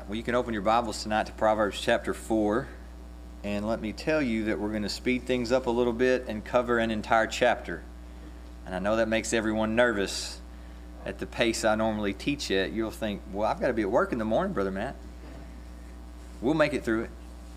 Well, you can open your Bibles tonight to Proverbs chapter 4. And let me tell you that we're going to speed things up a little bit and cover an entire chapter. And I know that makes everyone nervous at the pace I normally teach at. You'll think, well, I've got to be at work in the morning, Brother Matt. We'll make it through it.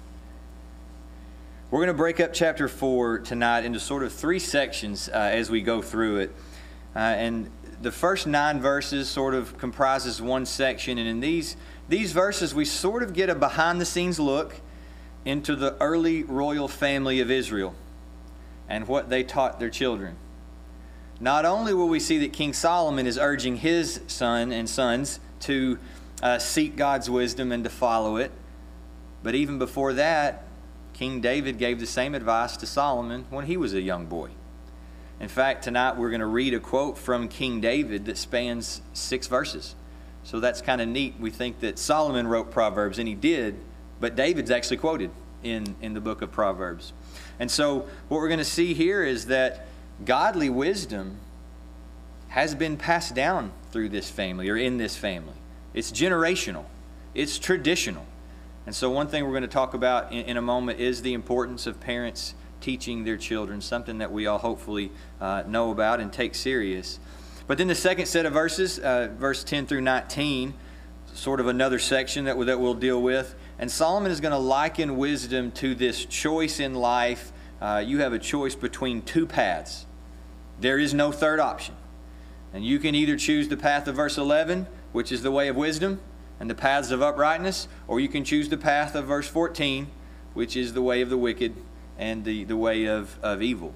We're going to break up chapter 4 tonight into sort of three sections as we go through it. And the first 9 verses sort of comprises one section. And in these verses, we sort of get a behind-the-scenes look into the early royal family of Israel and what they taught their children. Not only will we see that King Solomon is urging his son and sons to seek God's wisdom and to follow it, but even before that, King David gave the same advice to Solomon when he was a young boy. In fact, tonight we're going to read a quote from King David that spans 6 verses. So that's kind of neat. We think that Solomon wrote Proverbs, and he did, but David's actually quoted in the book of Proverbs. And so what we're going to see here is that godly wisdom has been passed down through this family, or in this family. It's generational. It's traditional. And so one thing we're going to talk about in a moment is the importance of parents teaching their children, something that we all hopefully know about and take serious. But then the second set of verses, verse 10 through 19, sort of another section that we'll deal with. And Solomon is going to liken wisdom to this choice in life. You have a choice between 2 paths. There is no third option. And you can either choose the path of verse 11, which is the way of wisdom and the paths of uprightness, or you can choose the path of verse 14, which is the way of the wicked and the way of evil.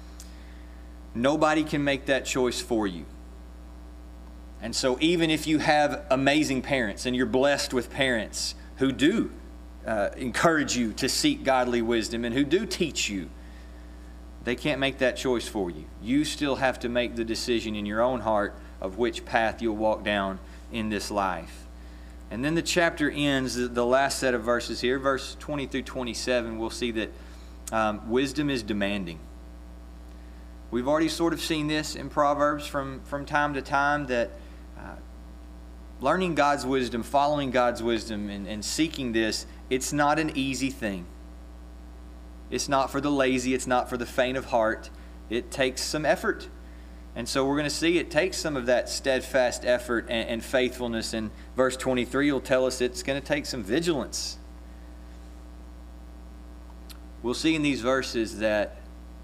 Nobody can make that choice for you. And so even if you have amazing parents and you're blessed with parents who do encourage you to seek godly wisdom and who do teach you, they can't make that choice for you. You still have to make the decision in your own heart of which path you'll walk down in this life. And then the chapter ends, the last set of verses here, verse 20 through 27, we'll see that wisdom is demanding. We've already sort of seen this in Proverbs from time to time, that learning God's wisdom, following God's wisdom, and seeking this, it's not an easy thing. It's not for the lazy. It's not for the faint of heart. It takes some effort. And so we're going to see it takes some of that steadfast effort and faithfulness. And verse 23 will tell us it's going to take some vigilance. We'll see in these verses that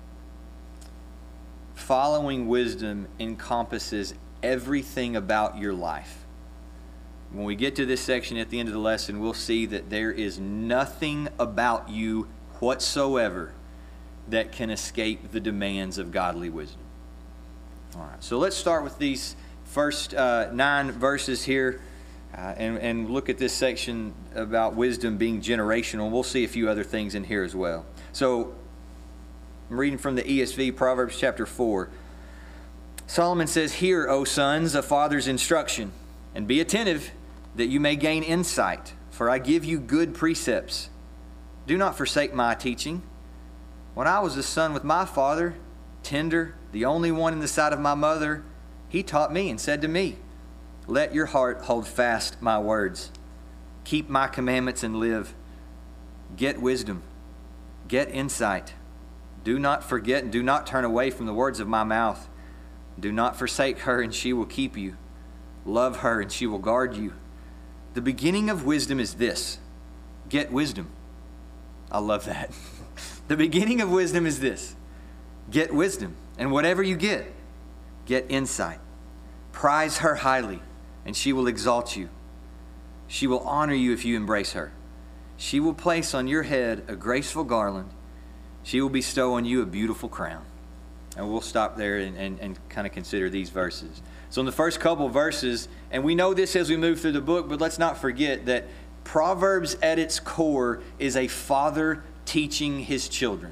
following wisdom encompasses everything about your life. When we get to this section at the end of the lesson, we'll see that there is nothing about you whatsoever that can escape the demands of godly wisdom. All right, so let's start with these first 9 verses here and look at this section about wisdom being generational. We'll see a few other things in here as well. So I'm reading from the ESV, Proverbs chapter 4. Solomon says, "Hear, O sons, a father's instruction, and be attentive, that you may gain insight. For I give you good precepts. Do not forsake my teaching. When I was a son with my father, tender, the only one in the sight of my mother, he taught me and said to me, let your heart hold fast my words. Keep my commandments and live. Get wisdom. Get insight. Do not forget and do not turn away from the words of my mouth. Do not forsake her, and she will keep you. Love her, and she will guard you. The beginning of wisdom is this. Get wisdom." I love that. The beginning of wisdom is this. Get wisdom. And whatever you get insight. Prize her highly, and she will exalt you. She will honor you if you embrace her. She will place on your head a graceful garland. She will bestow on you a beautiful crown. And we'll stop there and kind of consider these verses. So in the first couple of verses, and we know this as we move through the book, but let's not forget that Proverbs at its core is a father teaching his children.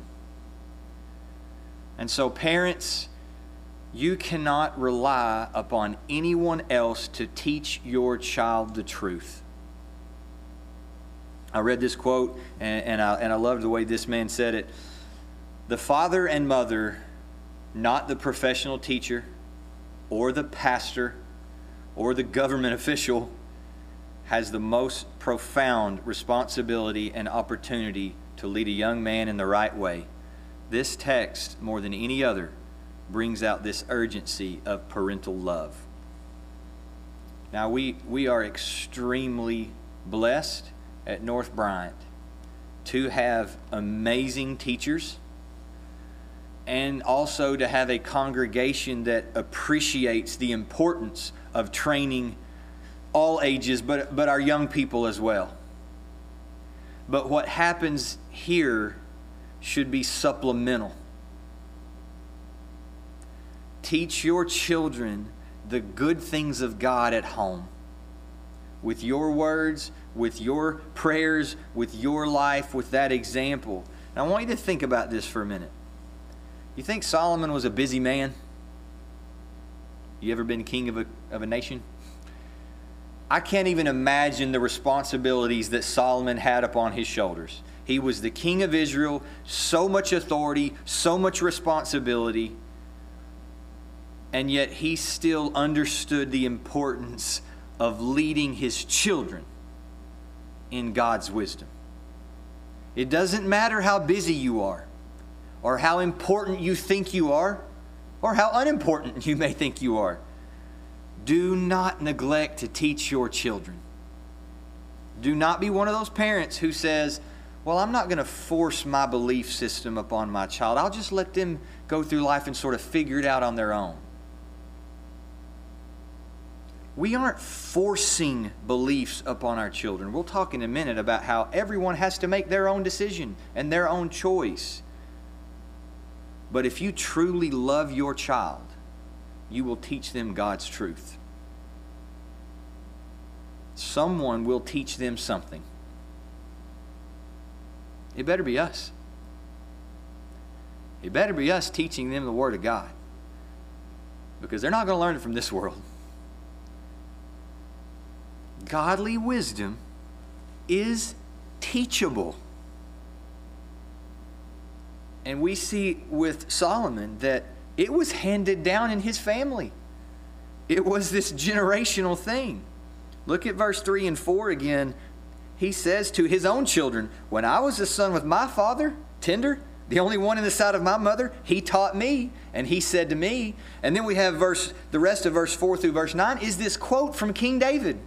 And so parents, you cannot rely upon anyone else to teach your child the truth. I read this quote, and I love the way this man said it. The father and mother, not the professional teacher or the pastor or the government official, has the most profound responsibility and opportunity to lead a young man in the right way, this text, more than any other, brings out this urgency of parental love. Now, we are extremely blessed at North Bryant to have amazing teachers and also to have a congregation that appreciates the importance of training all ages, but our young people as well. But what happens here should be supplemental. Teach your children the good things of God at home. With your words, with your prayers, with your life, with that example. Now I want you to think about this for a minute. You think Solomon was a busy man? You ever been king of a nation? I can't even imagine the responsibilities that Solomon had upon his shoulders. He was the king of Israel, so much authority, so much responsibility, and yet he still understood the importance of leading his children in God's wisdom. It doesn't matter how busy you are, or how important you think you are, or how unimportant you may think you are. Do not neglect to teach your children. Do not be one of those parents who says, well, I'm not going to force my belief system upon my child. I'll just let them go through life and sort of figure it out on their own. We aren't forcing beliefs upon our children. We'll talk in a minute about how everyone has to make their own decision and their own choice. But if you truly love your child, you will teach them God's truth. Someone will teach them something. It better be us. It better be us teaching them the Word of God. Because they're not going to learn it from this world. Godly wisdom is teachable. And we see with Solomon that it was handed down in his family. It was this generational thing. Look at verse 3 and 4 again. He says to his own children, when I was a son with my father, tender, the only one in the side of my mother, he taught me, and he said to me. And then we have the rest of verse 4 through verse 9 is this quote from King David.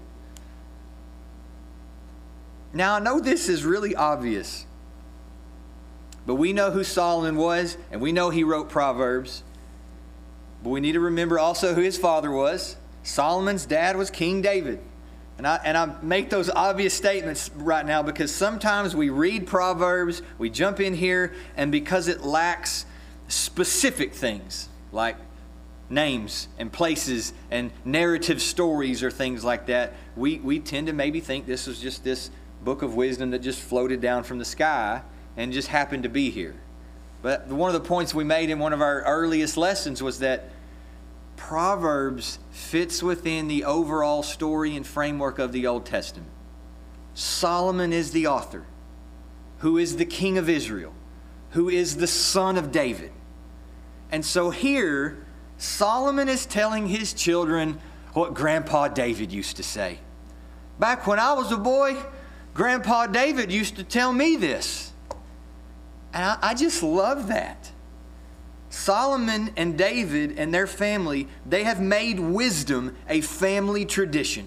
Now, I know this is really obvious, but we know who Solomon was, and we know he wrote Proverbs. But we need to remember also who his father was. Solomon's dad was King David. And I make those obvious statements right now because sometimes we read Proverbs, we jump in here, and because it lacks specific things like names and places and narrative stories or things like that, we tend to maybe think this was just this book of wisdom that just floated down from the sky and just happened to be here. But one of the points we made in one of our earliest lessons was that Proverbs fits within the overall story and framework of the Old Testament. Solomon is the author, who is the king of Israel, who is the son of David. And so here, Solomon is telling his children what Grandpa David used to say. Back when I was a boy, Grandpa David used to tell me this. And I just love that. Solomon and David and their family, they have made wisdom a family tradition.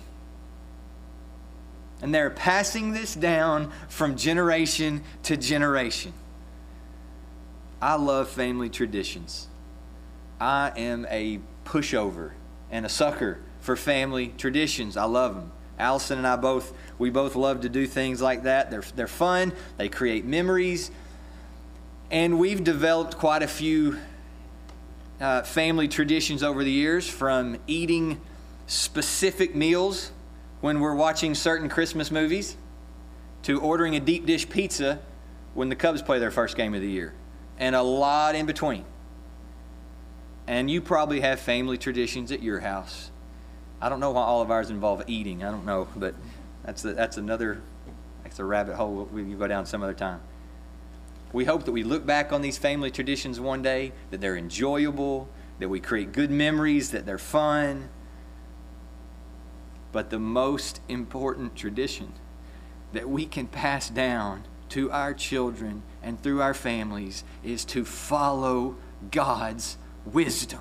And they're passing this down from generation to generation. I love family traditions. I am a pushover and a sucker for family traditions. I love them. Allison and I both love to do things like that. They're fun. They create memories. And we've developed quite a few family traditions over the years, from eating specific meals when we're watching certain Christmas movies to ordering a deep dish pizza when the Cubs play their first game of the year, and a lot in between. And you probably have family traditions at your house. I don't know why all of ours involve eating. I don't know, but that's a rabbit hole we can go down some other time. We hope that we look back on these family traditions one day, that they're enjoyable, that we create good memories, that they're fun. But the most important tradition that we can pass down to our children and through our families is to follow God's wisdom.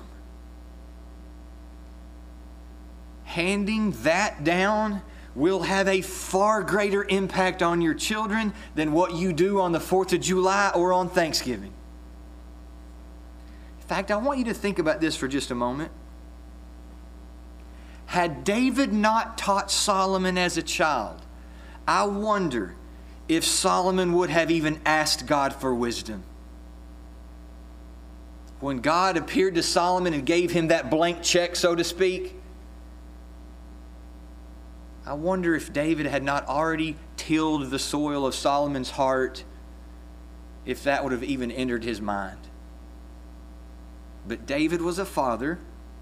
Handing that down will have a far greater impact on your children than what you do on the 4th of July or on Thanksgiving. In fact, I want you to think about this for just a moment. Had David not taught Solomon as a child, I wonder if Solomon would have even asked God for wisdom. When God appeared to Solomon and gave him that blank check, so to speak, I wonder if David had not already tilled the soil of Solomon's heart, if that would have even entered his mind. But David was a father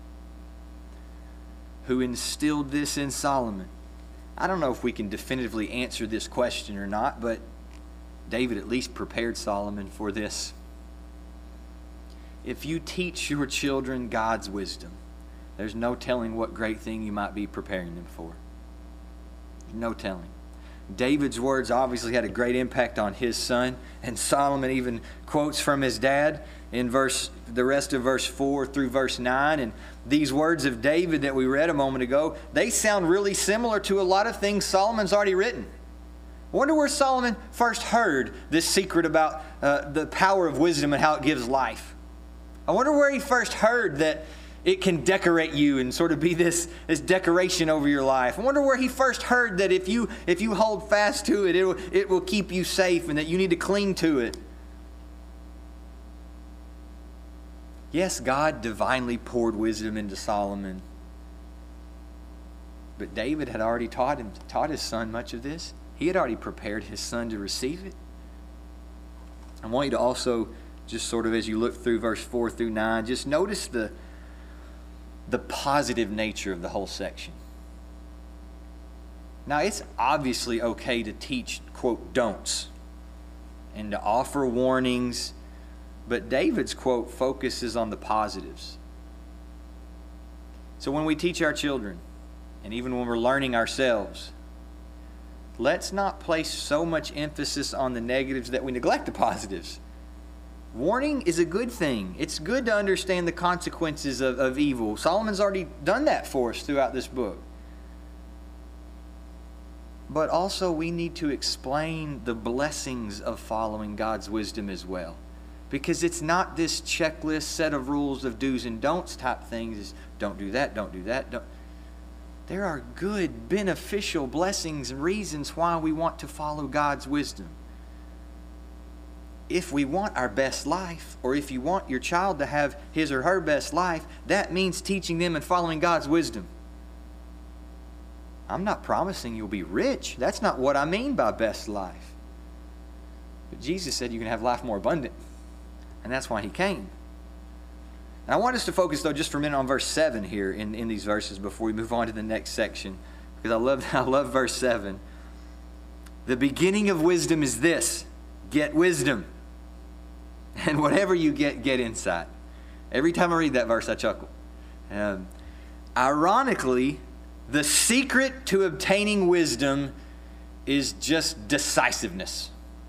who instilled this in Solomon. I don't know if we can definitively answer this question or not, but David at least prepared Solomon for this. If you teach your children God's wisdom, there's no telling what great thing you might be preparing them for. No telling. David's words obviously had a great impact on his son, and Solomon even quotes from his dad in the rest of verse 4 through verse 9. And these words of David that we read a moment ago, they sound really similar to a lot of things Solomon's already written. I wonder where Solomon first heard this secret about the power of wisdom and how it gives life. I wonder where he first heard that it can decorate you and sort of be this decoration over your life. I wonder where he first heard that if you hold fast to it, it will keep you safe and that you need to cling to it. Yes, God divinely poured wisdom into Solomon. But David had already taught his son much of this. He had already prepared his son to receive it. I want you to also, just sort of as you look through verse 4 through 9, just notice the positive nature of the whole section. Now, it's obviously okay to teach, quote, don'ts and to offer warnings, but David's quote focuses on the positives. So when we teach our children, and even when we're learning ourselves, let's not place so much emphasis on the negatives that we neglect the positives. Warning is a good thing. It's good to understand the consequences of evil. Solomon's already done that for us throughout this book. But also we need to explain the blessings of following God's wisdom as well. Because it's not this checklist set of rules of do's and don'ts type things. It's don't do that, don't do that. Don't. There are good, beneficial blessings and reasons why we want to follow God's wisdom. If we want our best life, or if you want your child to have his or her best life, that means teaching them and following God's wisdom. I'm not promising you'll be rich. That's not what I mean by best life. But Jesus said you can have life more abundant. And that's why he came. And I want us to focus, though, just for a minute on verse 7 here in these verses before we move on to the next section. Because I love verse 7. The beginning of wisdom is this: get wisdom. And whatever you get insight. Every time I read that verse, I chuckle. Ironically, the secret to obtaining wisdom is just decisiveness.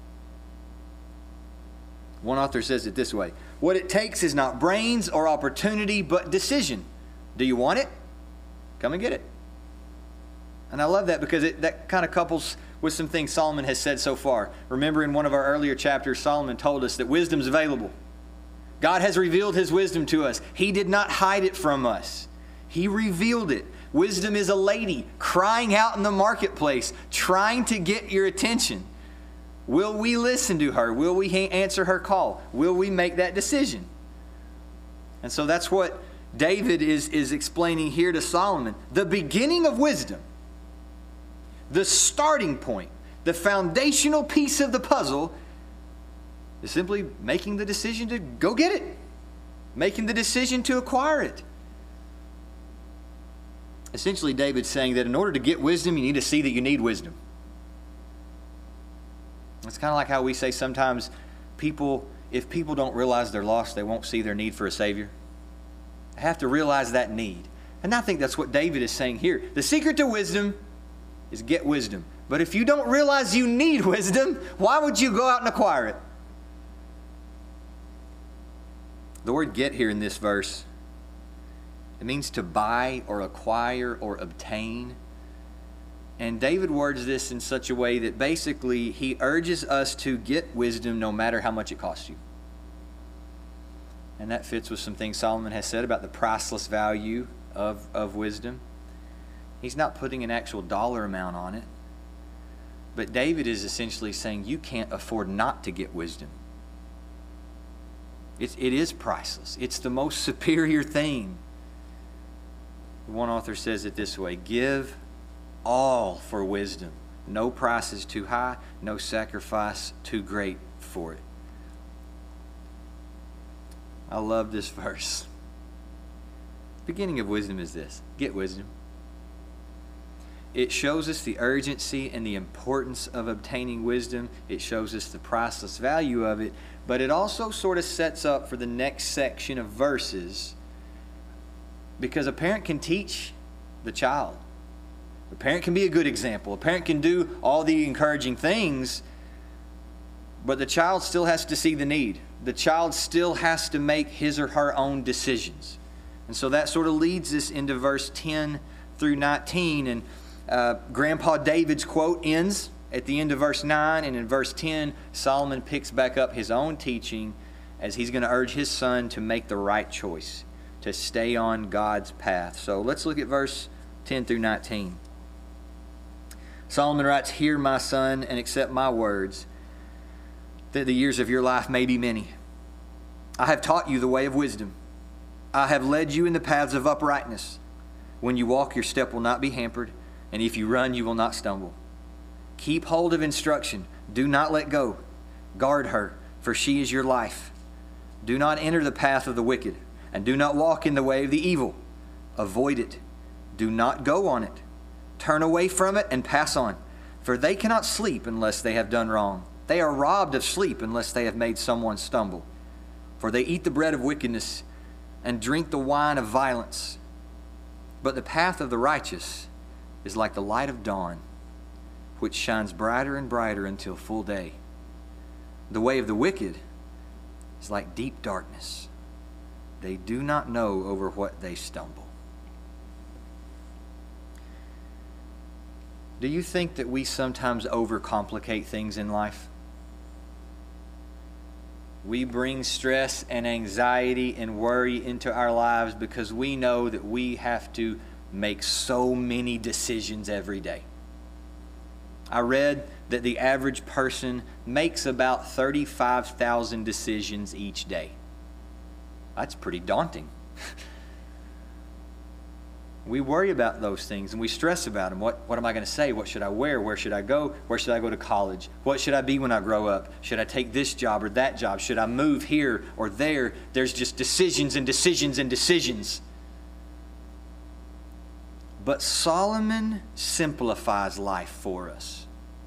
One author says it this way: what it takes is not brains or opportunity, but decision. Do you want it? Come and get it. And I love that because that kind of couples with some things Solomon has said so far. Remember, in one of our earlier chapters, Solomon told us that wisdom's available. God has revealed his wisdom to us. He did not hide it from us. He revealed it. Wisdom is a lady crying out in the marketplace, trying to get your attention. Will we listen to her? Will we answer her call? Will we make that decision? And so that's what David is explaining here to Solomon. The beginning of wisdom, the starting point, the foundational piece of the puzzle is simply making the decision to go get it. Making the decision to acquire it. Essentially, David's saying that in order to get wisdom, you need to see that you need wisdom. It's kind of like how we say sometimes if people don't realize they're lost, they won't see their need for a Savior. They have to realize that need. And I think that's what David is saying here. The secret to wisdom is get wisdom. But if you don't realize you need wisdom, why would you go out and acquire it? The word get here in this verse, it means to buy or acquire or obtain. And David words this in such a way that basically he urges us to get wisdom no matter how much it costs you. And that fits with some things Solomon has said about the priceless value of wisdom. He's not putting an actual dollar amount on it. But David is essentially saying you can't afford not to get wisdom. It is priceless. It's the most superior thing. One author says it this way: give all for wisdom. No price is too high, no sacrifice too great for it. I love this verse. The beginning of wisdom is this: get wisdom. It shows us the urgency and the importance of obtaining wisdom. It shows us the priceless value of it. But it also sort of sets up for the next section of verses, because a parent can teach the child. A parent can be a good example. A parent can do all the encouraging things, but the child still has to see the need. The child still has to make his or her own decisions. And so that sort of leads us into verse 10 through 19. And Grandpa David's quote ends at the end of verse 9. And in verse 10, Solomon picks back up his own teaching as he's going to urge his son to make the right choice, to stay on God's path. So let's look at verse 10 through 19. Solomon writes, "Hear, my son, and accept my words, that the years of your life may be many. I have taught you the way of wisdom. I have led you in the paths of uprightness. When you walk, your step will not be hampered, and if you run, you will not stumble. Keep hold of instruction. Do not let go. Guard her, for she is your life. Do not enter the path of the wicked, and do not walk in the way of the evil. Avoid it. Do not go on it. Turn away from it and pass on, for they cannot sleep unless they have done wrong. They are robbed of sleep unless they have made someone stumble. For they eat the bread of wickedness and drink the wine of violence. But the path of the righteous is like the light of dawn, which shines brighter and brighter until full day. The way of the wicked is like deep darkness. They do not know over what they stumble." Do you think that we sometimes overcomplicate things in life? We bring stress and anxiety and worry into our lives because we know that we have to make so many decisions every day. I read that the average person makes about 35,000 decisions each day. That's pretty daunting. We worry about those things and we stress about them. What am I going to say? What should I wear? Where should I go? Where should I go to college? What should I be when I grow up? Should I take this job or that job? Should I move here or there? There's just decisions and decisions and decisions. But Solomon simplifies life for us.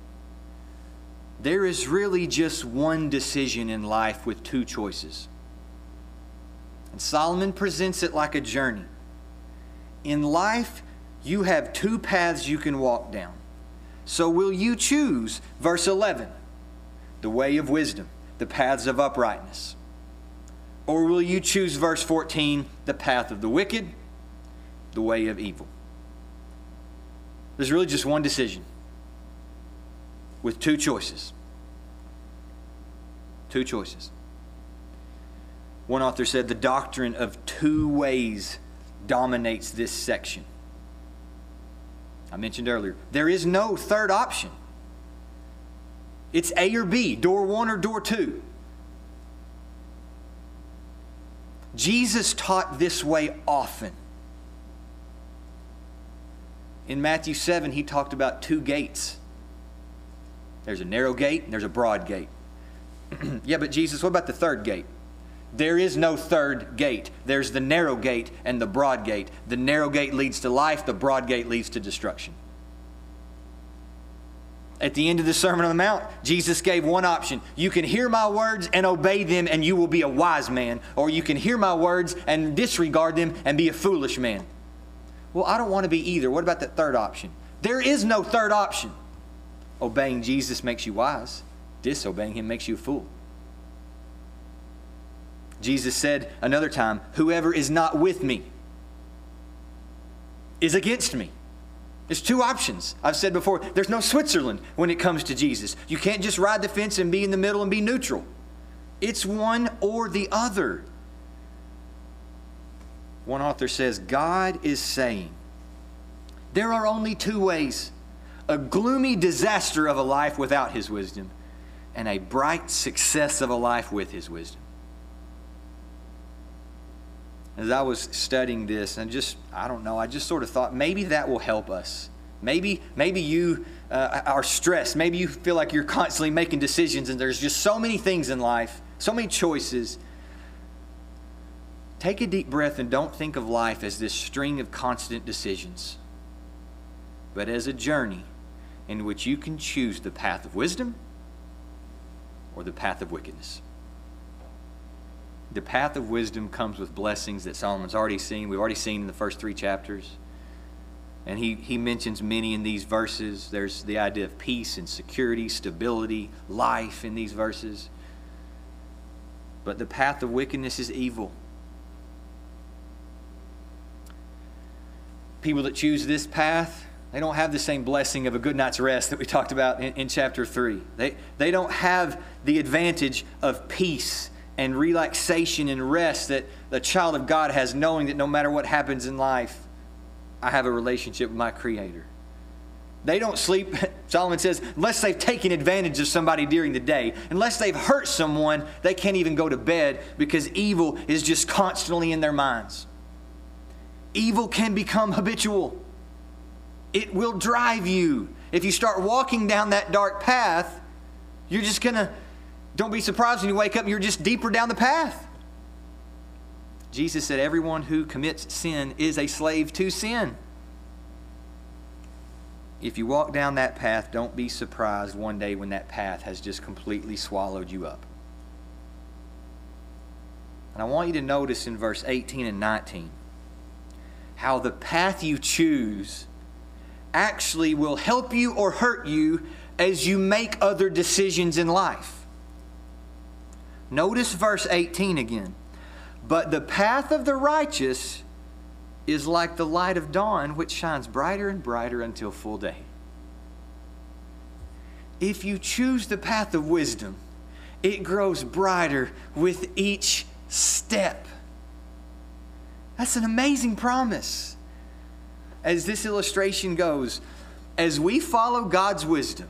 There is really just one decision in life with two choices. And Solomon presents it like a journey. In life, you have two paths you can walk down. So will you choose, verse 11, the way of wisdom, the paths of uprightness? Or will you choose, verse 14, the path of the wicked, the way of evil? There's really just one decision with two choices. Two choices. One author said the doctrine of two ways dominates this section. I mentioned earlier, there is no third option. It's A or B, door one or door two. Jesus taught this way often. In Matthew 7, he talked about two gates. There's a narrow gate and there's a broad gate. Yeah, but Jesus, what about the third gate? There is no third gate. There's the narrow gate and the broad gate. The narrow gate leads to life. The broad gate leads to destruction. At the end of the Sermon on the Mount, Jesus gave one option. You can hear my words and obey them and you will be a wise man. Or you can hear my words and disregard them and be a foolish man. Well, I don't want to be either. What about that third option? There is no third option. Obeying Jesus makes you wise. Disobeying him makes you a fool. Jesus said another time, whoever is not with me is against me. There's two options. I've said before, there's no Switzerland when it comes to Jesus. You can't just ride the fence and be in the middle and be neutral. It's one or the other. One author says, God is saying, there are only two ways: a gloomy disaster of a life without his wisdom, and a bright success of a life with his wisdom. As I was studying this, and I don't know, I just sort of thought maybe that will help us. Maybe you are stressed. Maybe you feel like you're constantly making decisions and there's just so many things in life, so many choices. Take a deep breath and don't think of life as this string of constant decisions, but as a journey in which you can choose the path of wisdom or the path of wickedness. The path of wisdom comes with blessings that Solomon's already seen. We've already seen in the first 3 chapters. And he mentions many in these verses. There's the idea of peace and security, stability, life in these verses. But the path of wickedness is evil. People that choose this path, they don't have the same blessing of a good night's rest that we talked about in chapter 3. They don't have the advantage of peace and relaxation and rest that the child of God has, knowing that no matter what happens in life, I have a relationship with my Creator. They don't sleep, Solomon says, unless they've taken advantage of somebody during the day. Unless they've hurt someone, they can't even go to bed because evil is just constantly in their minds. Evil can become habitual. It will drive you. If you start walking down that dark path, you're just going to, don't be surprised when you wake up and you're just deeper down the path. Jesus said everyone who commits sin is a slave to sin. If you walk down that path, don't be surprised one day when that path has just completely swallowed you up. And I want you to notice in verse 18 and 19 how the path you choose actually will help you or hurt you as you make other decisions in life. Notice verse 18 again. But the path of the righteous is like the light of dawn, which shines brighter and brighter until full day. If you choose the path of wisdom, it grows brighter with each step. That's an amazing promise. As this illustration goes, as we follow God's wisdom,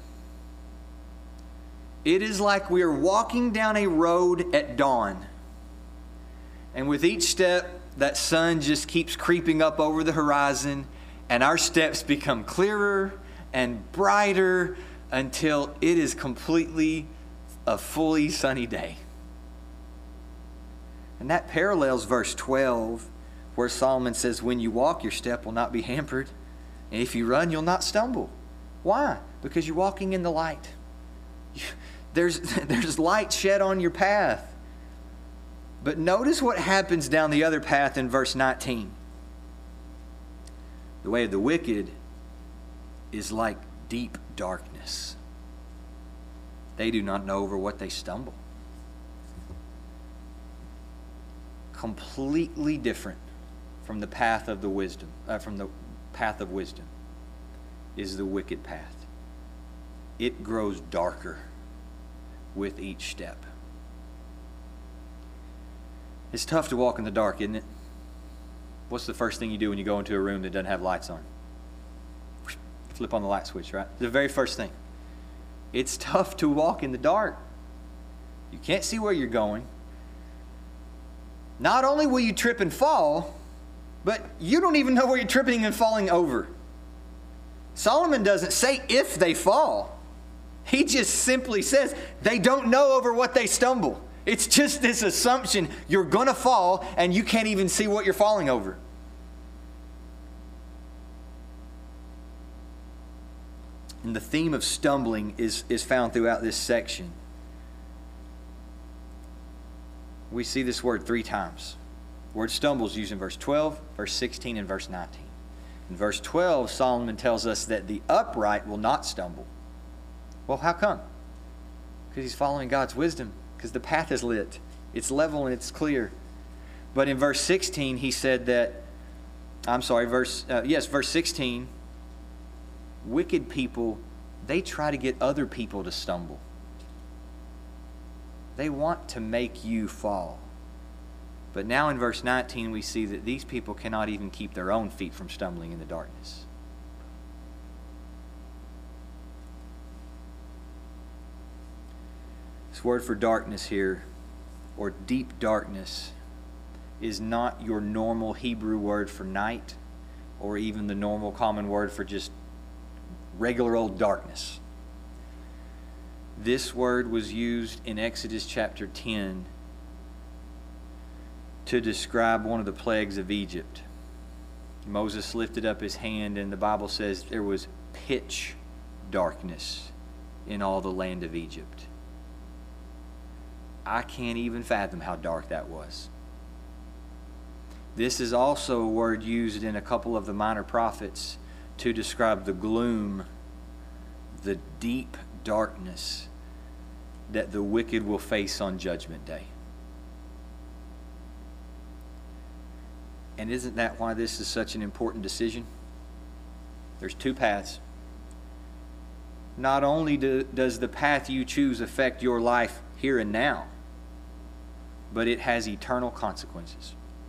it is like we are walking down a road at dawn. And with each step, that sun just keeps creeping up over the horizon, and our steps become clearer and brighter until it is completely a fully sunny day. And that parallels verse 12, where Solomon says, when you walk, your step will not be hampered. And if you run, you'll not stumble. Why? Because you're walking in the light. There's light shed on your path. But notice what happens down the other path in verse 19. The way of the wicked is like deep darkness. They do not know over what they stumble. Completely different from the path of the wisdom, from the path of wisdom is the wicked path. It grows darker with each step. It's tough to walk in the dark, isn't it? What's the first thing you do when you go into a room that doesn't have lights on? Flip on the light switch, right? The very first thing. It's tough to walk in the dark. You can't see where you're going. Not only will you trip and fall, but you don't even know where you're tripping and falling over. Solomon doesn't say if they fall. He just simply says they don't know over what they stumble. It's just this assumption you're going to fall and you can't even see what you're falling over. And the theme of stumbling is found throughout this section. We see this word 3 times. The word stumble is used in verse 12, verse 16, and verse 19. In verse 12, Solomon tells us that the upright will not stumble. Well, how come? Because he's following God's wisdom, because the path is lit. It's level and it's clear. But in verse 16, he said that, verse 16, wicked people, they try to get other people to stumble. They want to make you fall. But now in verse 19, we see that these people cannot even keep their own feet from stumbling in the darkness. This word for darkness here, or deep darkness, is not your normal Hebrew word for night, or even the normal common word for just regular old darkness. This word was used in Exodus chapter 10 to describe one of the plagues of Egypt. Moses lifted up his hand, and the Bible says there was pitch darkness in all the land of Egypt. I can't even fathom how dark that was. This is also a word used in a couple of the minor prophets to describe the gloom, the deep darkness that the wicked will face on Judgment Day. And isn't that why this is such an important decision? There's two paths. Not only does the path you choose affect your life here and now, but it has eternal consequences.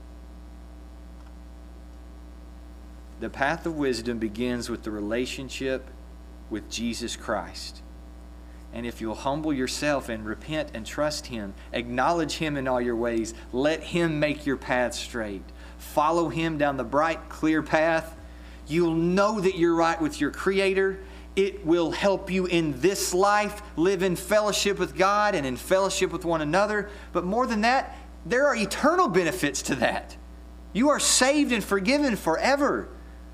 The path of wisdom begins with the relationship with Jesus Christ. And if you'll humble yourself and repent and trust Him, acknowledge Him in all your ways, let Him make your path straight, follow Him down the bright, clear path, you'll know that you're right with your Creator. It will help you in this life live in fellowship with God and in fellowship with one another. But more than that, there are eternal benefits to that. You are saved and forgiven forever.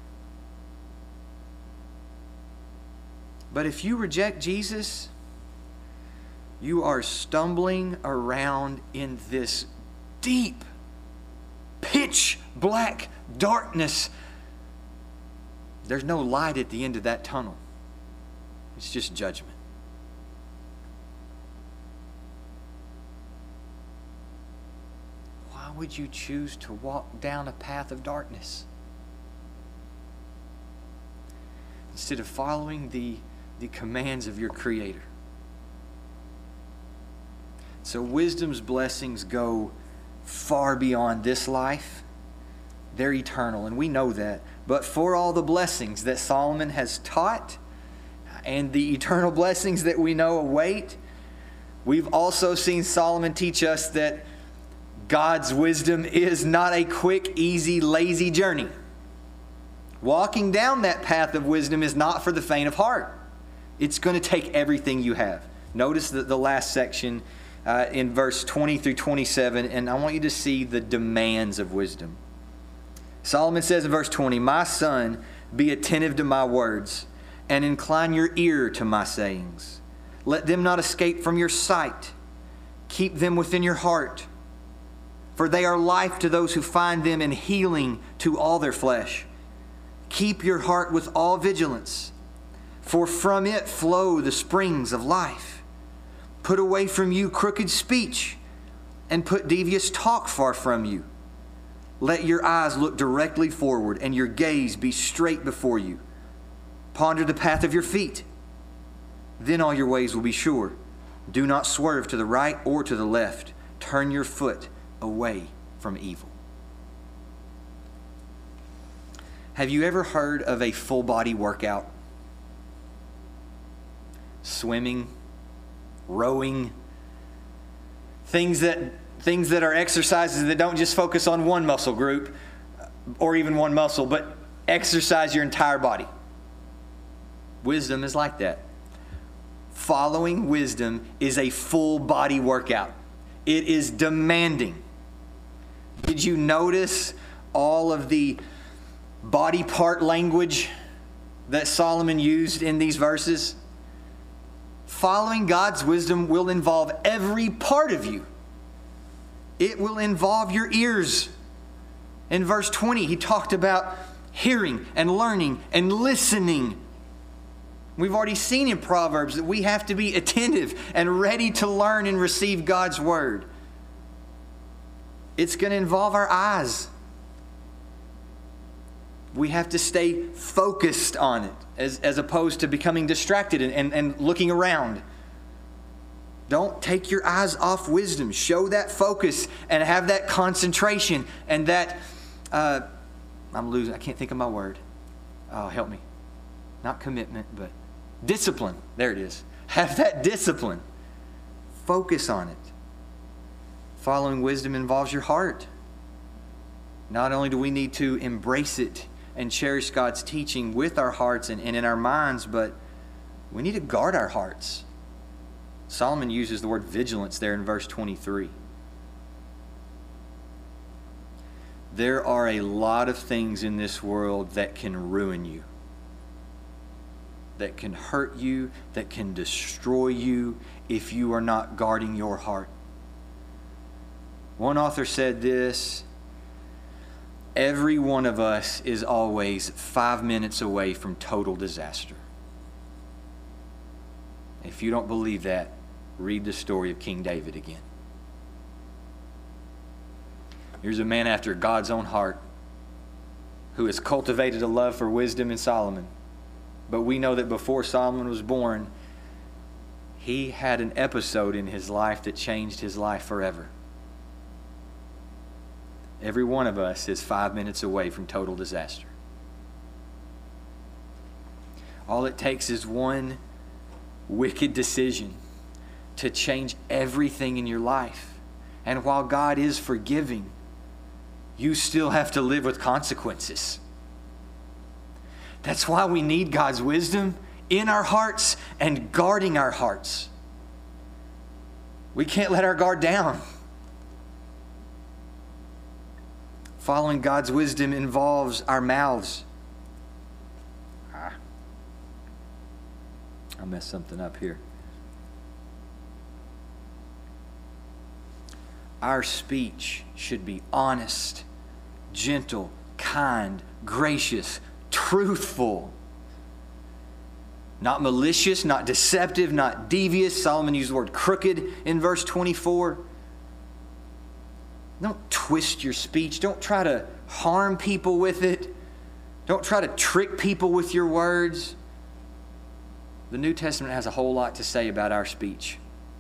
But if you reject Jesus, you are stumbling around in this deep, pitch black darkness. There's no light at the end of that tunnel. It's just judgment. Why would you choose to walk down a path of darkness instead of following the commands of your Creator? So wisdom's blessings go far beyond this life. They're eternal, and we know that. But for all the blessings that Solomon has taught and the eternal blessings that we know await, we've also seen Solomon teach us that God's wisdom is not a quick, easy, lazy journey. Walking down that path of wisdom is not for the faint of heart. It's going to take everything you have. Notice the last section in verse 20 through 27, and I want you to see the demands of wisdom. Solomon says in verse 20, "My son, be attentive to my words, and incline your ear to my sayings. Let them not escape from your sight. Keep them within your heart. For they are life to those who find them, and healing to all their flesh. Keep your heart with all vigilance, for from it flow the springs of life. Put away from you crooked speech, and put devious talk far from you. Let your eyes look directly forward, and your gaze be straight before you. Ponder the path of your feet. Then all your ways will be sure. Do not swerve to the right or to the left. Turn your foot away from evil." Have you ever heard of a full body workout? Swimming, rowing, things that are exercises that don't just focus on one muscle group or even one muscle, but exercise your entire body. Wisdom is like that. Following wisdom is a full body workout. It is demanding. Did you notice all of the body part language that Solomon used in these verses? Following God's wisdom will involve every part of you. It will involve your ears. In verse 20, he talked about hearing and learning and listening. We've already seen in Proverbs that we have to be attentive and ready to learn and receive God's word. It's going to involve our eyes. We have to stay focused on it as opposed to becoming distracted and looking around. Don't take your eyes off wisdom. Show that focus and have that concentration and that, I can't think of my word. Oh, help me. Not commitment, but discipline. There it is. Have that discipline. Focus on it. Following wisdom involves your heart. Not only do we need to embrace it and cherish God's teaching with our hearts and in our minds, but we need to guard our hearts. Solomon uses the word vigilance there in verse 23. There are a lot of things in this world that can ruin you, that can hurt you, that can destroy you if you are not guarding your heart. One author said this: every one of us is always 5 minutes away from total disaster. If you don't believe that, read the story of King David again. Here's a man after God's own heart who has cultivated a love for wisdom in Solomon. But we know that before Solomon was born, he had an episode in his life that changed his life forever. Every one of us is 5 minutes away from total disaster. All it takes is one wicked decision to change everything in your life. And while God is forgiving, you still have to live with consequences. That's why we need God's wisdom in our hearts and guarding our hearts. We can't let our guard down. Following God's wisdom involves our mouths. I messed something up here. Our speech should be honest, gentle, kind, gracious, truthful. Not malicious, not deceptive, not devious. Solomon used the word crooked in verse 24. Don't twist your speech. Don't try to harm people with it. Don't try to trick people with your words. The New Testament has a whole lot to say about our speech.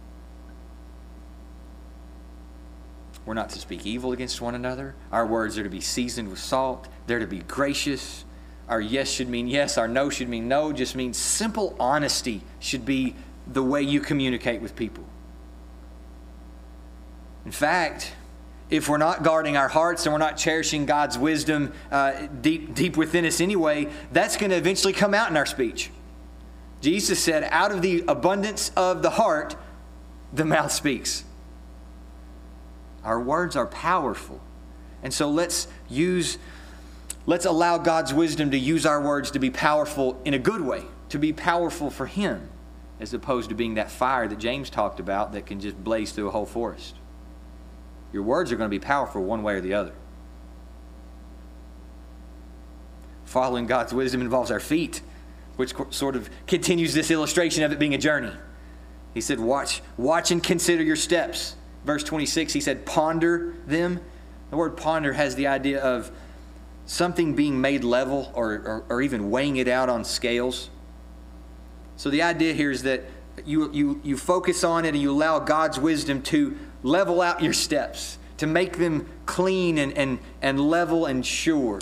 We're not to speak evil against one another. Our words are to be seasoned with salt. They're to be gracious. Our yes should mean yes. Our no should mean no. Just means simple honesty should be the way you communicate with people. In fact, if we're not guarding our hearts and we're not cherishing God's wisdom deep within us anyway, that's going to eventually come out in our speech. Jesus said, out of the abundance of the heart, the mouth speaks. Our words are powerful. And so let's allow God's wisdom to use our words to be powerful in a good way, to be powerful for Him, as opposed to being that fire that James talked about that can just blaze through a whole forest. Your words are going to be powerful one way or the other. Following God's wisdom involves our feet, which sort of continues this illustration of it being a journey. He said, watch and consider your steps. Verse 26, he said, ponder them. The word ponder has the idea of something being made level or even weighing it out on scales. So the idea here is that you focus on it and you allow God's wisdom to level out your steps, to make them clean and level and sure.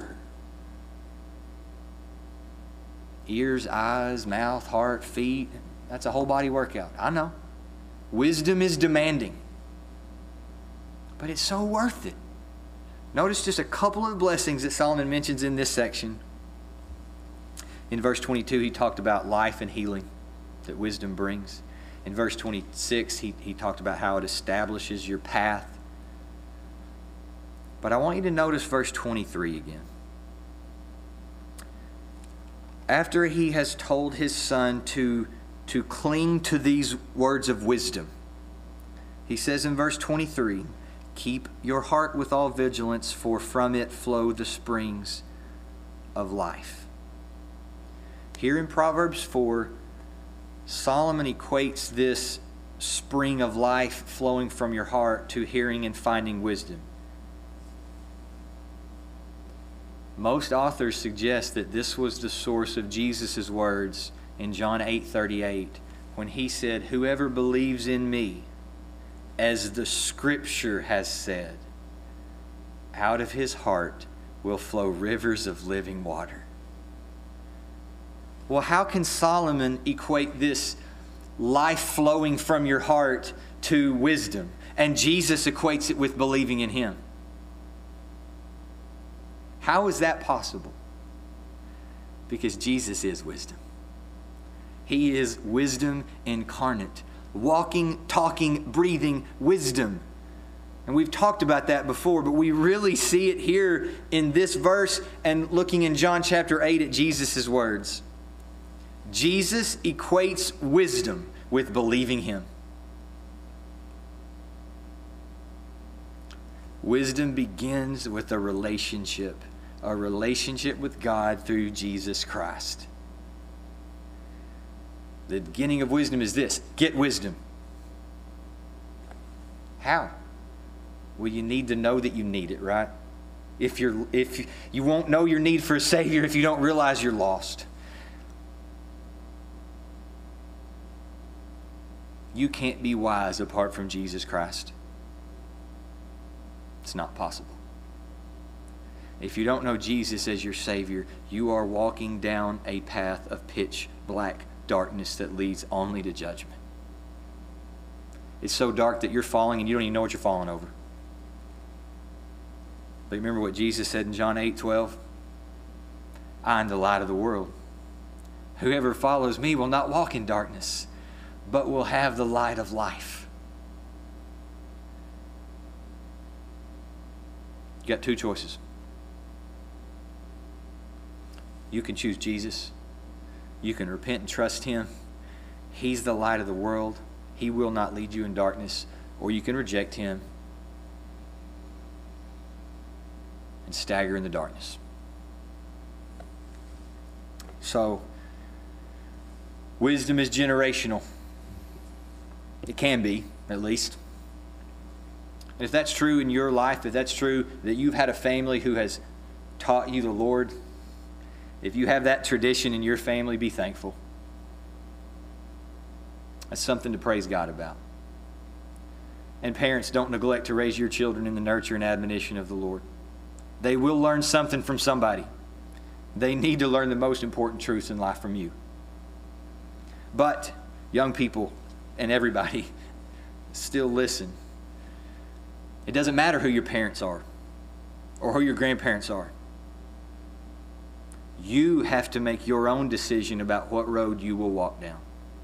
Ears, eyes, mouth, heart, feet. That's a whole body workout. I know. Wisdom is demanding. But it's so worth it. Notice just a couple of blessings that Solomon mentions in this section. In verse 22, he talked about life and healing that wisdom brings. In verse 26, he talked about how it establishes your path. But I want you to notice verse 23 again. After he has told his son to cling to these words of wisdom, he says in verse 23, keep your heart with all vigilance, for from it flow the springs of life. Here in Proverbs 4, Solomon equates this spring of life flowing from your heart to hearing and finding wisdom. Most authors suggest that this was the source of Jesus' words in John 8:38, when he said, "Whoever believes in me, as the Scripture has said, out of his heart will flow rivers of living water." Well, how can Solomon equate this life flowing from your heart to wisdom, and Jesus equates it with believing in him? How is that possible? Because Jesus is wisdom. He is wisdom incarnate, walking, talking, breathing wisdom. And we've talked about that before, but we really see it here in this verse and looking in John chapter 8 at Jesus' words. Jesus equates wisdom with believing him. Wisdom begins with a relationship with God through Jesus Christ. The beginning of wisdom is this: get wisdom. How? Well, you need to know that you need it, right? If you won't know your need for a Savior if you don't realize you're lost. You can't be wise apart from Jesus Christ. It's not possible. If you don't know Jesus as your Savior, you are walking down a path of pitch black darkness that leads only to judgment. It's so dark that you're falling and you don't even know what you're falling over. But remember what Jesus said in John 8:12? I am the light of the world. Whoever follows me will not walk in darkness, but will have the light of life. You got two choices. You can choose Jesus. You can repent and trust him. He's the light of the world. He will not lead you in darkness. Or you can reject him and stagger in the darkness. So, wisdom is generational. It can be, at least. And if that's true in your life, if that's true that you've had a family who has taught you the Lord, if you have that tradition in your family, be thankful. That's something to praise God about. And parents, don't neglect to raise your children in the nurture and admonition of the Lord. They will learn something from somebody. They need to learn the most important truths in life from you. But, young people and everybody, still listen. It doesn't matter who your parents are or who your grandparents are. You have to make your own decision about what road you will walk down.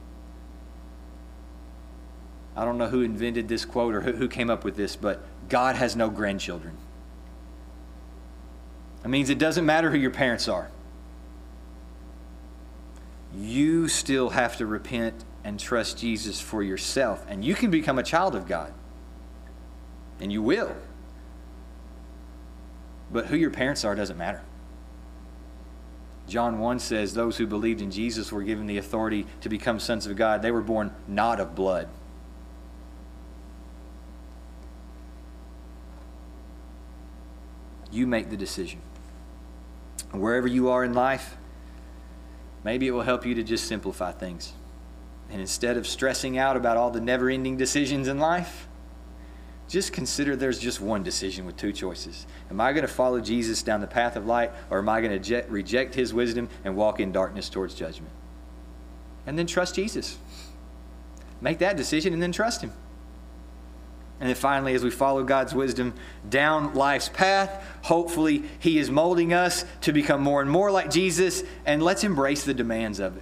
I don't know who invented this quote or who came up with this, but God has no grandchildren. That means it doesn't matter who your parents are. You still have to repent and trust Jesus for yourself, and you can become a child of God. And you will. But who your parents are doesn't matter. John 1 says those who believed in Jesus were given the authority to become sons of God. They were born not of blood. You make the decision. Wherever you are in life, maybe it will help you to just simplify things. And instead of stressing out about all the never-ending decisions in life, just consider there's just one decision with two choices. Am I going to follow Jesus down the path of light, or am I going to reject his wisdom and walk in darkness towards judgment? And then trust Jesus. Make that decision and then trust him. And then finally, as we follow God's wisdom down life's path, hopefully he is molding us to become more and more like Jesus, and let's embrace the demands of it.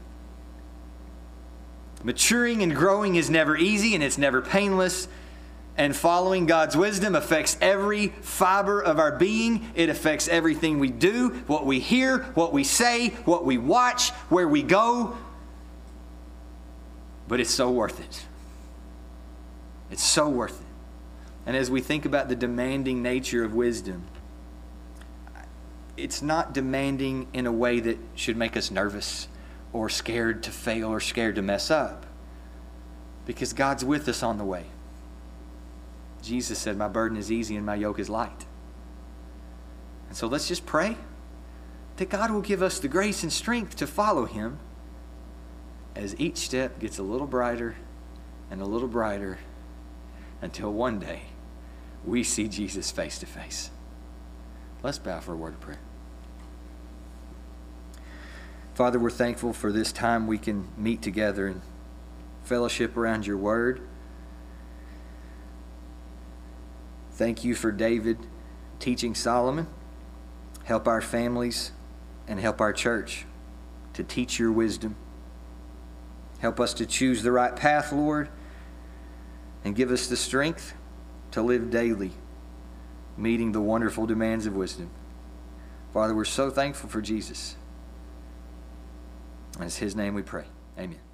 Maturing and growing is never easy and it's never painless. And following God's wisdom affects every fiber of our being. It affects everything we do, what we hear, what we say, what we watch, where we go. But it's so worth it. It's so worth it. And as we think about the demanding nature of wisdom, it's not demanding in a way that should make us nervous or scared to fail or scared to mess up, because God's with us on the way. Jesus said, my burden is easy and my yoke is light. And so let's just pray that God will give us the grace and strength to follow Him as each step gets a little brighter and a little brighter until one day we see Jesus face to face. Let's bow for a word of prayer. Father, we're thankful for this time we can meet together and fellowship around your word. Thank you for David teaching Solomon. Help our families and help our church to teach your wisdom. Help us to choose the right path, Lord, and give us the strength to live daily, meeting the wonderful demands of wisdom. Father, we're so thankful for Jesus. And it's His name we pray. Amen.